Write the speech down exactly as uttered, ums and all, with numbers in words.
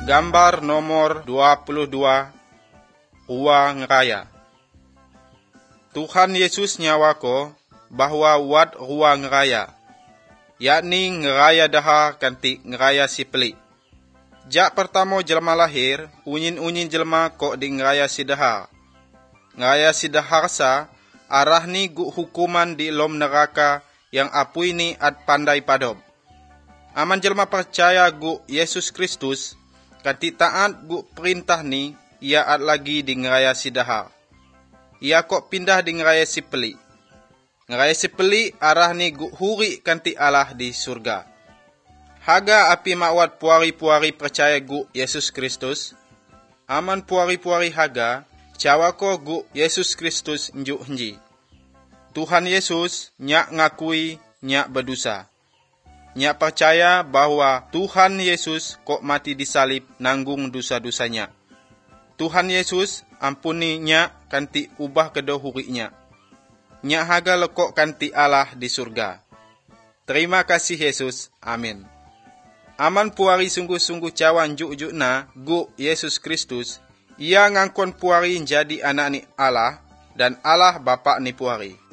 Gambar nomor dua puluh dua, Rua Ngeraya. Tuhan Yesus nyawako bahwa wat rua ngeraya, yakni ngeraya daha kanti ngeraya si pelik. Jak pertamo jelma lahir, unyin-unyin jelma kok di ngeraya si dahar. Ngeraya si dahar sa, arah ni gu hukuman di lom neraka yang apui ni ad pandai padob. Aman jelma percaya gu Yesus Kristus, kanti taat gu perintah ni, ia ad lagi di ngeraya si dahar. Ia kok pindah di ngeraya si pelik. Ngeraya si pelik arah ni gu huri kanti Allah di surga. Haga api makwat puari-puari percaya gu Yesus Kristus. Aman puari-puari haga, cawa ko gu Yesus Kristus njuk henji. Tuhan Yesus nyak ngakui nyak berdosa. Nyak percaya bahwa Tuhan Yesus kok mati disalib nanggung dosa-dosanya. Tuhan Yesus ampuni nyak kanti ubah kedo hurinya. Nyak haga lekok kanti Allah di surga. Terima kasih Yesus. Amin. Aman puari sungguh-sungguh cawan juk-juk na gu Yesus Kristus. Ia ngangkon puari jadi anak ni Allah dan Allah bapa ni puari.